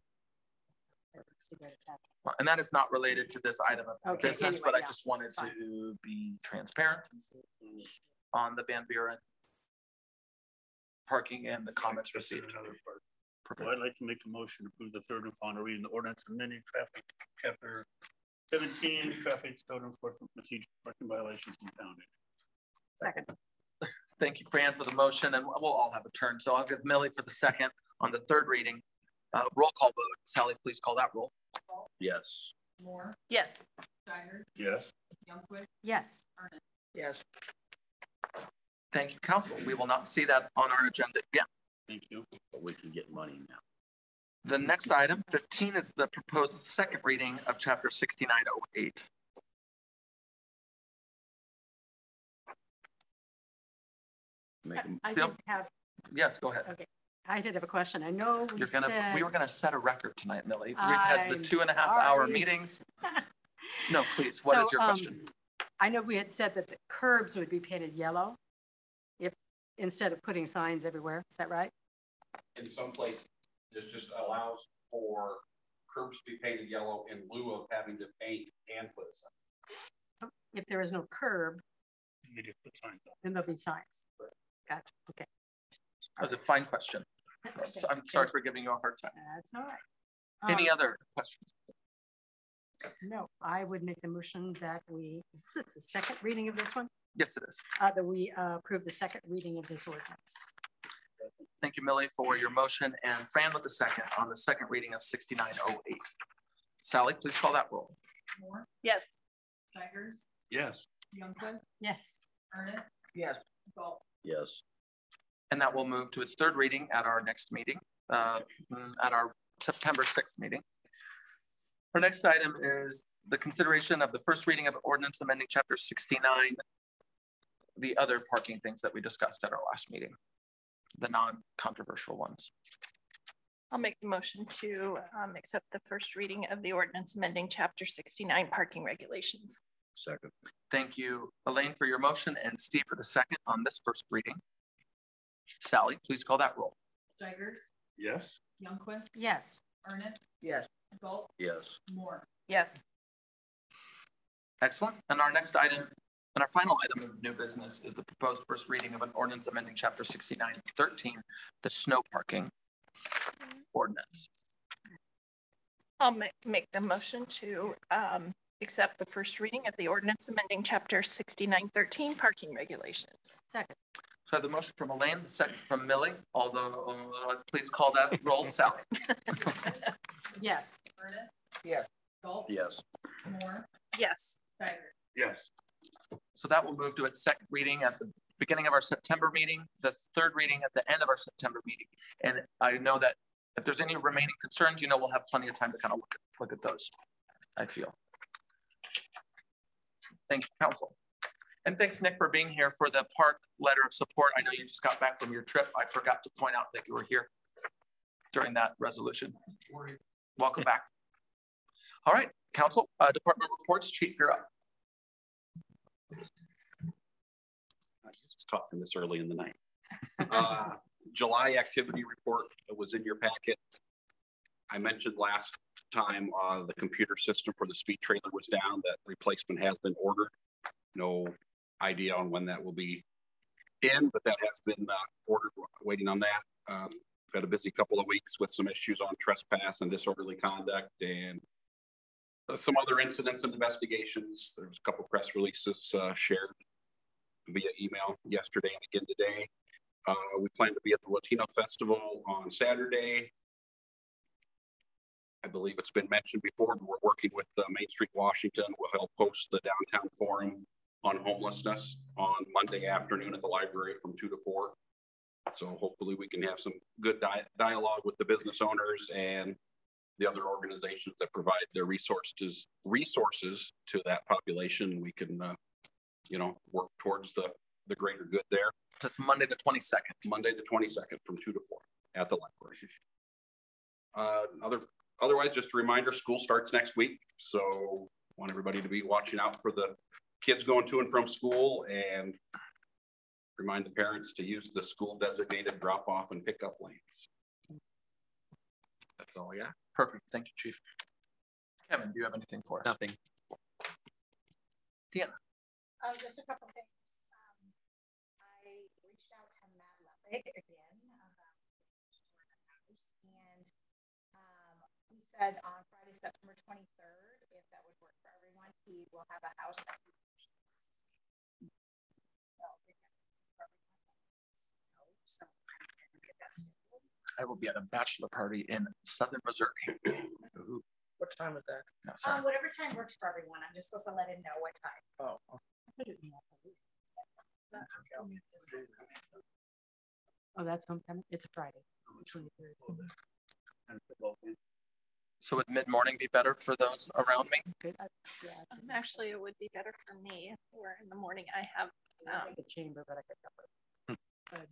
Speaker 1: And that is not related to this item of business,
Speaker 3: anyway,
Speaker 1: but I just wanted to be transparent on the Van Buren parking and the comments received.
Speaker 4: So I'd like to make a motion to approve the third and final reading the ordinance amending traffic chapter 17, traffic code enforcement procedure, parking violations impounded.
Speaker 3: Second.
Speaker 1: Thank you, Fran, for the motion, and we'll all have a turn. So I'll give Millie for the second on the third reading. Roll call vote. Sally, please call that roll.
Speaker 9: Yes.
Speaker 2: Moore.
Speaker 11: Yes.
Speaker 2: Steiger.
Speaker 4: Yes.
Speaker 2: Youngquist.
Speaker 3: Yes.
Speaker 2: Ernest.
Speaker 8: Yes.
Speaker 1: Thank you, council. We will not see that on our agenda again.
Speaker 9: Thank you. But we can get money now.
Speaker 1: The next item, 15, is the proposed second reading of chapter 6908.
Speaker 3: I did have,
Speaker 1: Yes, go ahead.
Speaker 3: okay, I did have a question. I know we said.
Speaker 1: We were gonna set a record tonight, Millie. We've had the 2.5-hour meetings. No, please, what is your question?
Speaker 3: I know we had said that the curbs would be painted yellow if, instead of putting signs everywhere. Is that right?
Speaker 7: In some places, this just allows for curbs to be painted yellow in lieu of having to paint and put a sign.
Speaker 3: If there is no curb,
Speaker 4: You just put signs up.
Speaker 3: then there'll be signs. Gotcha, okay.
Speaker 1: That was a fine question. So I'm sorry for giving you a hard time.
Speaker 3: That's all right.
Speaker 1: Any other questions?
Speaker 3: No, I would make the motion that it's the second reading of this one,
Speaker 1: Yes, it is.
Speaker 3: that we approve the second reading of this ordinance.
Speaker 1: Thank you, Millie, for your motion, and Fran with the second on the second reading of 6908. Sally, please call that roll.
Speaker 2: Moore,
Speaker 11: Yes.
Speaker 2: Tigers,
Speaker 4: Yes.
Speaker 2: Youngquist,
Speaker 3: Yes.
Speaker 2: Ernest,
Speaker 1: Yes.
Speaker 2: Galt.
Speaker 9: Yes.
Speaker 1: And that will move to its third reading at our next meeting, at our September 6th meeting. Our next item is the consideration of the first reading of ordinance amending chapter 69, the other parking things that we discussed at our last meeting, the non-controversial ones.
Speaker 11: I'll make the motion to accept the first reading of the ordinance amending chapter 69 parking regulations.
Speaker 9: Second.
Speaker 1: Thank you, Elaine, for your motion, and Steve for the second on this first reading. Sally, please call that roll.
Speaker 2: Tigers,
Speaker 4: Yes.
Speaker 2: Youngquist,
Speaker 3: Yes.
Speaker 2: Ernest,
Speaker 1: Yes.
Speaker 2: Galt,
Speaker 9: Yes.
Speaker 2: Moore.
Speaker 11: Yes.
Speaker 1: Excellent. And our next item, and our final item of new business, is the proposed first reading of an ordinance amending chapter 6913, the snow parking ordinance.
Speaker 11: I'll make the motion to accept the first reading of the ordinance amending chapter 6913 parking regulations.
Speaker 3: Second.
Speaker 1: So I have the motion from Elaine, the second from Millie, although please call that roll, Sally.
Speaker 3: Yes.
Speaker 2: Ernest,
Speaker 1: Yes.
Speaker 2: Galt,
Speaker 9: Yes.
Speaker 2: Moore,
Speaker 11: Yes.
Speaker 2: Tigers.
Speaker 4: Yes.
Speaker 1: So that will move to its second reading at the beginning of our September meeting, the third reading at the end of our September meeting. And I know that if there's any remaining concerns, we'll have plenty of time to kind of look at those, I feel. Thank you, council. And thanks, Nick, for being here for the park letter of support. I know you just got back from your trip. I forgot to point out that you were here during that resolution. Welcome back. All right, council, department reports. Chief, you're up.
Speaker 7: I was talking this early in the night. July activity report was in your packet. I mentioned last time the computer system for the speed trailer was down. That replacement has been ordered. No idea on when that will be in, but that has been ordered. Waiting on that. We've had a busy couple of weeks with some issues on trespass and disorderly conduct and some other incidents and investigations. There's a couple press releases shared via email yesterday and again today. We plan to be at the Latino Festival on Saturday. I believe it's been mentioned before, but we're working with Main Street Washington. We'll help host the downtown forum on homelessness on Monday afternoon at the library from 2 to 4. So hopefully we can have some good dialogue with the business owners and the other organizations that provide their resources to that population. We can, work towards the greater good there.
Speaker 1: That's Monday the 22nd.
Speaker 7: Monday the 22nd from 2 to 4 at the library. Otherwise, just a reminder, school starts next week. So want everybody to be watching out for the kids going to and from school, and remind the parents to use the school designated drop off and pickup lanes. That's all I got.
Speaker 1: Perfect. Thank you, Chief. Kevin, do you have anything for us?
Speaker 13: Nothing.
Speaker 1: Deanna.
Speaker 10: Just a couple things. I reached out to Matt Leppick again about and he said on Friday, September 23rd, if that would work for everyone, he will have a house that
Speaker 1: I will be at a bachelor party in Southern Missouri. Ooh. What time is that? No, sorry.
Speaker 10: whatever time works for everyone. I'm just supposed to let him know what time.
Speaker 1: Oh.
Speaker 3: Oh, that's homecoming. It's a Friday. 23rd.
Speaker 1: So would mid-morning be better for those around me?
Speaker 3: Good. Yeah.
Speaker 11: Actually, it would be better for me, where in the morning I have,
Speaker 3: The chamber, but I could cover.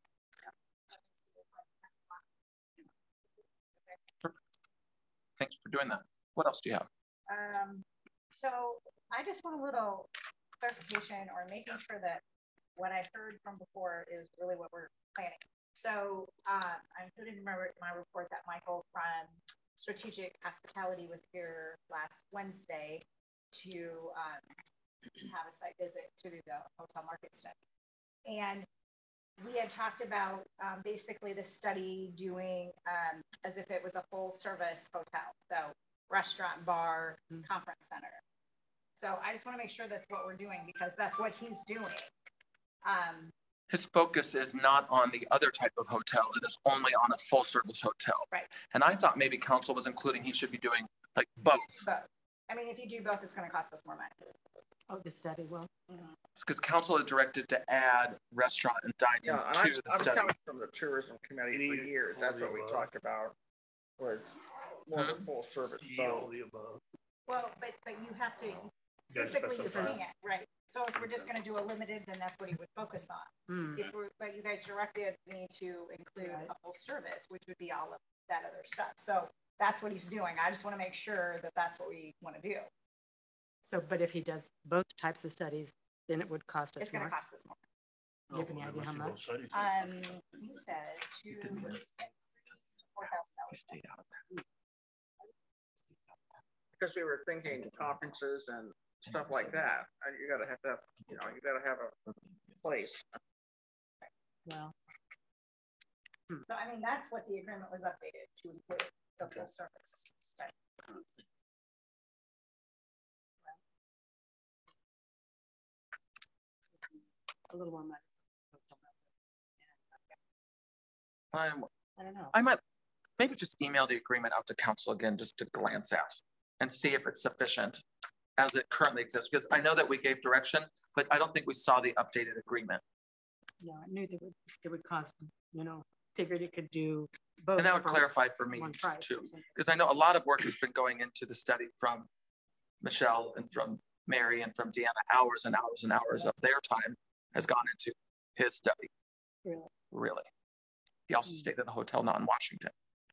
Speaker 1: Thanks for doing that. What else do you have?
Speaker 15: So I just want a little clarification or making sure that what I heard from before is really what we're planning. So I included in my report that Michael from Strategic Hospitality was here last Wednesday to have a site visit to do the hotel market study. And we had talked about basically the study doing as if it was a full service hotel. So restaurant, bar, conference center. So I just want to make sure that's what we're doing because that's what he's doing.
Speaker 1: His focus is not on the other type of hotel. It is only on a full service hotel.
Speaker 15: Right.
Speaker 1: And I thought maybe council was including, he should be doing like both.
Speaker 15: Both. I mean, if you do both, it's going to cost us more money.
Speaker 3: Oh, the study will.
Speaker 1: Because council is directed to add restaurant and dining to the study.
Speaker 16: Coming from the tourism committee for years. That's what we talked about was more of a full service. So.
Speaker 15: Well, but you have to, basically you can't, right? So if we're just going to do a limited, then that's what he would focus on. But you guys directed me to include a full service, which would be all of that other stuff. So that's what he's doing. I just want to make sure that that's what we want to do.
Speaker 3: So, but if he does both types of studies, then it would cost us more.
Speaker 15: It's going to cost us more.
Speaker 3: Do you have any idea how much?
Speaker 15: He said $4,000.
Speaker 16: Because we were thinking conferences and stuff like that. You gotta have, you gotta have a place.
Speaker 3: Well.
Speaker 15: So I mean, that's what the agreement was updated to include the full service study.
Speaker 3: A little more money.
Speaker 15: I don't know.
Speaker 1: I might maybe just email the agreement out to council again, just to glance at and see if it's sufficient as it currently exists. Because I know that we gave direction, but I don't think we saw the updated agreement.
Speaker 3: Yeah, I knew that it would cost, figured it could do both.
Speaker 1: And that would clarify for me too. Because I know a lot of work has been going into the study from Michelle and from Mary and from Deanna. Hours and hours and hours of their time has gone into his study. Really. He also stayed at a hotel not in Washington.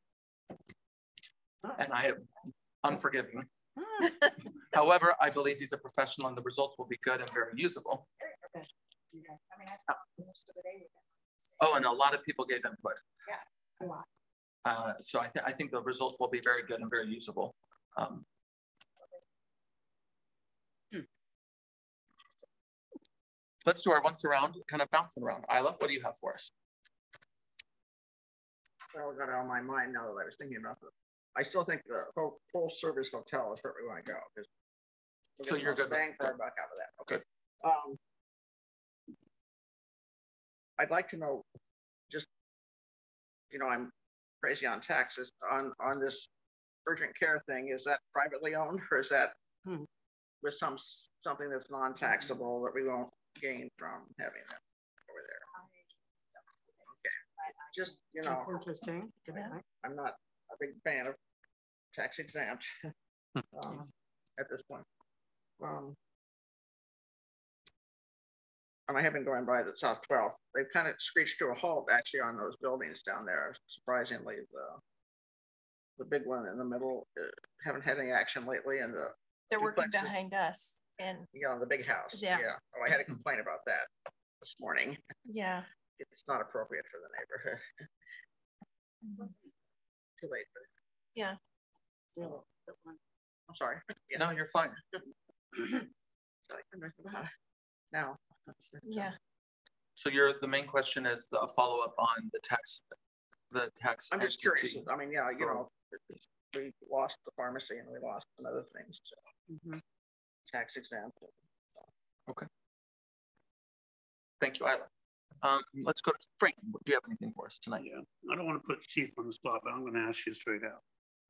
Speaker 1: And I am unforgiving. However, I believe he's a professional and the results will be good and very usable.
Speaker 15: I mean, I thought most of the day.
Speaker 1: Oh, and a lot of people gave input.
Speaker 15: Yeah, a lot.
Speaker 1: So I think the results will be very good and very usable. Let's do our once around, kind of bouncing around. Isla, what do you have for us?
Speaker 16: Well, I got it on my mind now that I was thinking about it. I still think the full service hotel is where we want to go. We'll
Speaker 1: so you're good.
Speaker 16: Bang for our buck out of that. Okay. I'd like to know, just, I'm crazy on taxes on this urgent care thing. Is that privately owned or is that with something that's non-taxable that we won't gain from having them over there? Okay. Just,
Speaker 3: That's interesting.
Speaker 16: I'm not a big fan of tax exempt at this point. And I have been going by the South 12th. They've kind of screeched to a halt actually on those buildings down there. Surprisingly, the big one in the middle haven't had any action lately, and
Speaker 11: they're working behind us. And
Speaker 16: the big house.
Speaker 11: Yeah.
Speaker 16: Oh, I had a complaint about that this morning.
Speaker 11: Yeah.
Speaker 16: It's not appropriate for the neighborhood. Too late.
Speaker 11: Yeah.
Speaker 16: I'm sorry.
Speaker 1: Yeah. No, you're fine.
Speaker 16: Now.
Speaker 11: Yeah.
Speaker 1: So the main question is the follow-up on the tax.
Speaker 16: I'm just curious. I mean, we lost the pharmacy and we lost some other things. So. Tax exempt.
Speaker 1: Okay. Thank you, Isla. Let's go to Frank. Do you have anything for us tonight?
Speaker 4: Yeah, I don't want to put Chief on the spot, but I'm going to ask you straight out.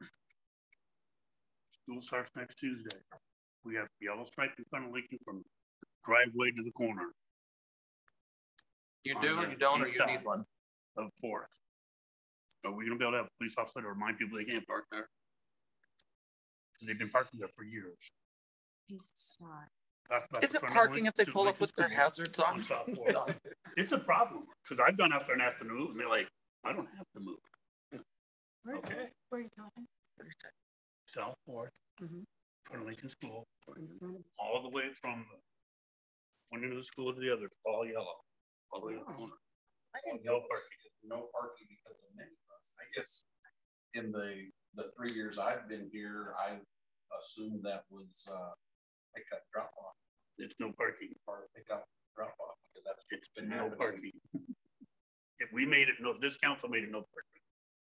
Speaker 4: School starts next Tuesday. We have yellow stripe in front of Lincoln from driveway to the corner.
Speaker 1: You
Speaker 4: on
Speaker 1: do or
Speaker 4: the
Speaker 1: you don't, or
Speaker 4: east
Speaker 1: you need
Speaker 4: side
Speaker 1: one?
Speaker 4: Of Fourth. Are we gonna be able to have a police officer to remind people they can't park there? 'Cause they've been parking there for years.
Speaker 3: East side.
Speaker 4: That's
Speaker 1: Is
Speaker 4: the
Speaker 1: it
Speaker 4: front
Speaker 1: parking
Speaker 4: of
Speaker 1: if they
Speaker 4: to
Speaker 1: pull up
Speaker 4: Lincoln
Speaker 1: with their
Speaker 4: School
Speaker 1: hazards on?
Speaker 4: South Fourth. It's a problem, because I've gone out there and asked them to move, and they're like, I don't have to move.
Speaker 3: Where is
Speaker 4: Okay.
Speaker 3: this? Where are you talking?
Speaker 4: South Fourth,
Speaker 3: Mhm.
Speaker 4: front of Lincoln School, all the way from one end of the school to the other, it's all yellow, all the way to the corner. No parking.
Speaker 7: No parking because of minibus. I guess in the 3 years I've been here, I assumed that was pickup drop off.
Speaker 4: It's no parking.
Speaker 7: Or pickup drop off because that's
Speaker 4: It's
Speaker 7: been
Speaker 4: no
Speaker 7: happening.
Speaker 4: parking. If we made it, no, this council made it no parking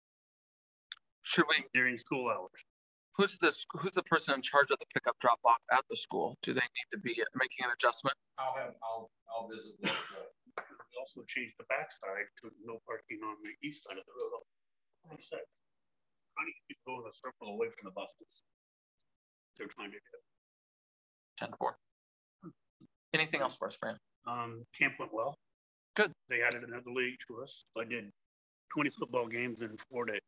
Speaker 1: Should we,
Speaker 4: during school hours.
Speaker 1: who's the person in charge of the pickup drop off at the school? Do they need to be making an adjustment?
Speaker 7: I'll visit with
Speaker 4: We also changed the backside to no parking on the east side of the road. They said, trying to get people going a circle away from the buses. They're trying to do.
Speaker 1: 10-4. Anything else for us, Fran?
Speaker 4: Camp went well.
Speaker 1: Good.
Speaker 4: They added another league to us. I did 20 football games in 4 days.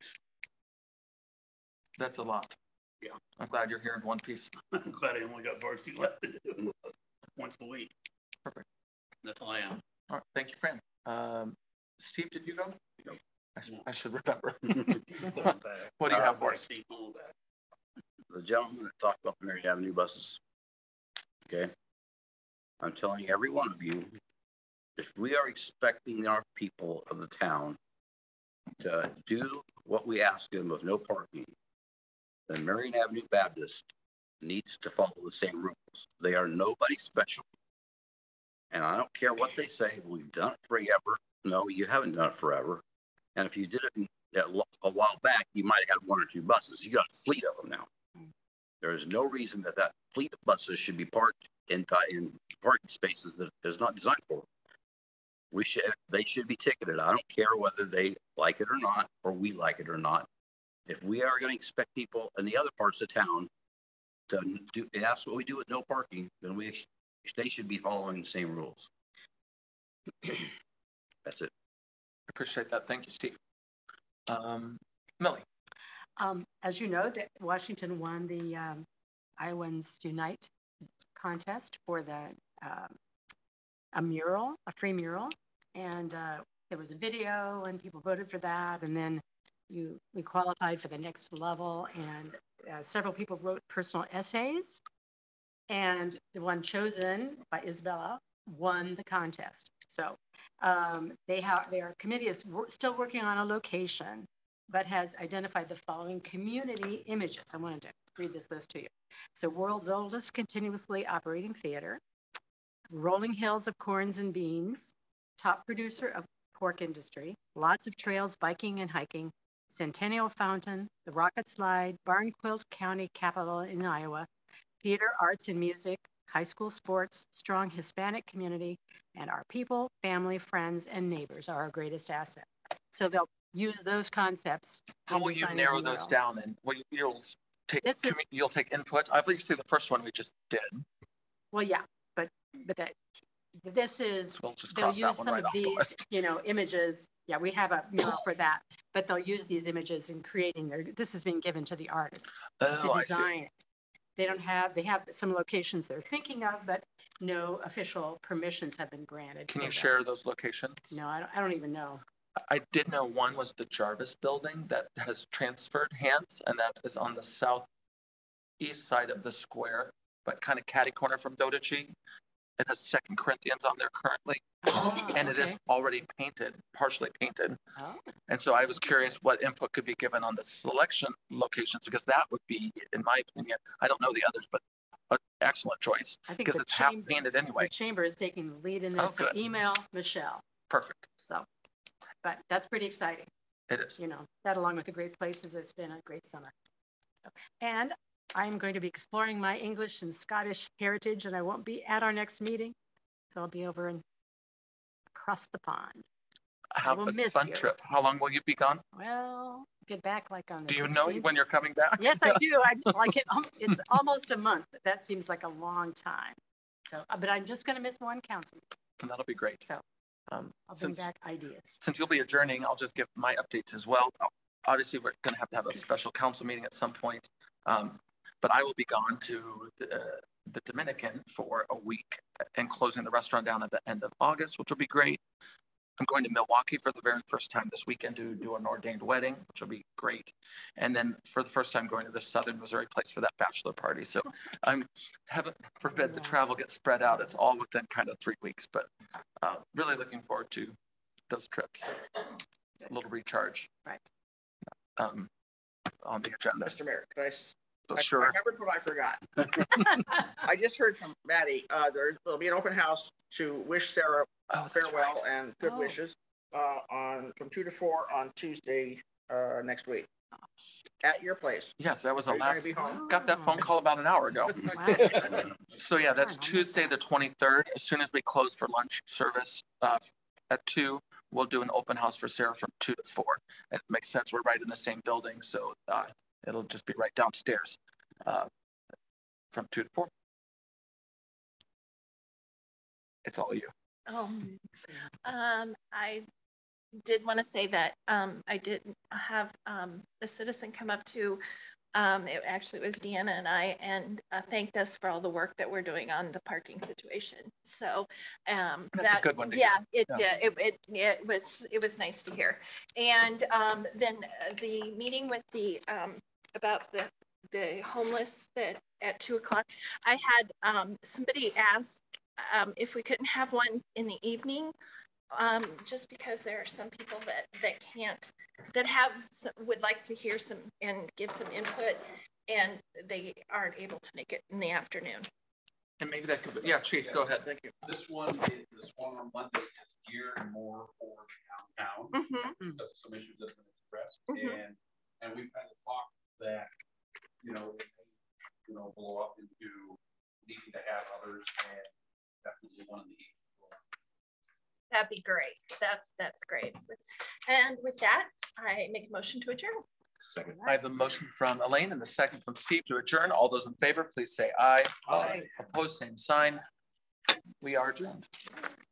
Speaker 1: That's a lot.
Speaker 4: Yeah.
Speaker 1: I'm glad you're here in one piece.
Speaker 4: I'm glad I only got varsity left to do once a week.
Speaker 1: Perfect.
Speaker 4: That's all I am.
Speaker 1: All right, thank you, Fran. Steve, did you go?
Speaker 4: No.
Speaker 1: I should remember.
Speaker 4: What
Speaker 1: What do you have for us?
Speaker 9: The gentleman that talked about the Marion Avenue buses. Okay. I'm telling every one of you, if we are expecting our people of the town to do what we ask them of no parking, then Marion Avenue Baptist needs to follow the same rules. They are nobody special. And I don't care what they say, we've done it forever. No, you haven't done it forever. And if you did it a while back, you might have had 1 or 2 buses. You got a fleet of them now. There is no reason that fleet of buses should be parked in parking spaces that is not designed for them. They should be ticketed. I don't care whether they like it or not, or we like it or not. If we are going to expect people in the other parts of town to do, that's what we do with no parking, then they should be following the same rules. That's it.
Speaker 1: Appreciate that. Thank you, Steve. Millie.
Speaker 3: As you know, that Washington won the Iowans Unite contest for a free mural, and there was a video, and people voted for that, and then we qualified for the next level, and several people wrote personal essays, and the one chosen by Isabella won the contest. So their committee is still working on a location, but has identified the following community images. I wanted to read this list to you. So, world's oldest continuously operating theater, rolling hills of corns and beans, top producer of pork industry, lots of trails, biking and hiking, Centennial Fountain, the Rocket Slide, Barnquilt County capital in Iowa, theater, arts and music, high school sports, strong Hispanic community, and our people, family, friends, and neighbors are our greatest asset. So they'll use those concepts.
Speaker 1: How will you narrow those down? And you'll take input. I've least see the first one we just did.
Speaker 3: Well, yeah, but this is,
Speaker 1: we'll just
Speaker 3: they'll
Speaker 1: cross
Speaker 3: use
Speaker 1: that one
Speaker 3: some
Speaker 1: right
Speaker 3: of
Speaker 1: off the
Speaker 3: these,
Speaker 1: list.
Speaker 3: images. Yeah, we have a mural for that, but they'll use these images in creating this is being given to the artist to design it. They have some locations they're thinking of, but no official permissions have been granted.
Speaker 1: Can you share those locations?
Speaker 3: No, I don't even know.
Speaker 1: I did know one was the Jarvis building that has transferred hands, and that is on the southeast side of the square, but kind of catty corner from Dodici. It has 2 Corinthians on there currently, and it is already painted, partially painted. And so I was curious what input could be given on the selection locations, because that would be, in my opinion, I don't know the others, but an excellent choice because it's half painted anyway.
Speaker 3: The chamber is taking the lead in this. So email Michelle.
Speaker 1: Perfect.
Speaker 3: So, but that's pretty exciting.
Speaker 1: It is.
Speaker 3: That along with the great places, it's been a great summer. And I'm going to be exploring my English and Scottish heritage, and I won't be at our next meeting. So I'll be over and across the pond.
Speaker 1: Have a fun trip. How long will you be gone?
Speaker 3: Well, get back like on the
Speaker 1: Do you
Speaker 3: 16th.
Speaker 1: know when you're coming back?
Speaker 3: Yes, I do. I like it. It's almost a month. That seems like a long time. So, but I'm just going to miss one council.
Speaker 1: And that'll be great.
Speaker 3: So I'll bring back ideas.
Speaker 1: Since you'll be adjourning, I'll just give my updates as well. Obviously, we're going to have a special council meeting at some point, but I will be gone to the Dominican for a week and closing the restaurant down at the end of August, which will be great. I'm going to Milwaukee for the very first time this weekend to do an ordained wedding, which will be great. And then for the first time going to the Southern Missouri place for that bachelor party. So I'm, heaven forbid the travel gets spread out. It's all within kind of 3 weeks, but really looking forward to those trips. A little recharge.
Speaker 3: Right.
Speaker 1: On the agenda.
Speaker 16: Mr. Mayor, could
Speaker 1: Sure.
Speaker 16: I remembered what I forgot. I just heard from Maddie, there'll be an open house to wish Sarah farewell and good wishes from 2 to 4 on Tuesday next week at your place.
Speaker 1: Yes, that was
Speaker 16: Are
Speaker 1: the
Speaker 16: you gonna
Speaker 1: last,
Speaker 16: be home?
Speaker 1: got that phone call about an hour ago. So yeah, that's Tuesday, the 23rd. As soon as we close for lunch service at 2, we'll do an open house for Sarah from 2 to 4. It makes sense. We're right in the same building. So it'll just be right downstairs from 2 to 4. It's all you.
Speaker 11: I did want to say that I did have a citizen come up to, it actually was Deanna and I, and thanked us for all the work that we're doing on the parking situation. So
Speaker 1: that's a good one.
Speaker 11: It was nice to hear. And then the meeting with the about the homeless that at 2 o'clock, I had somebody ask if we couldn't have one in the evening, just because there are some people that can't, that would like to hear some and give some input, and they aren't able to make it in the afternoon.
Speaker 1: And maybe that could be, yeah, Chief, go ahead.
Speaker 16: Thank you.
Speaker 7: This one on Monday is geared more for downtown because of some issues that have been expressed, and we've had a talk that blow up into needing to have others, and definitely one of the.
Speaker 11: That'd be great. That's great. And with that, I make a motion to adjourn.
Speaker 1: Second. I have a motion from Elaine and the second from Steve to adjourn. All those in favor, please say aye.
Speaker 16: Aye.
Speaker 1: Opposed, same sign. We are adjourned.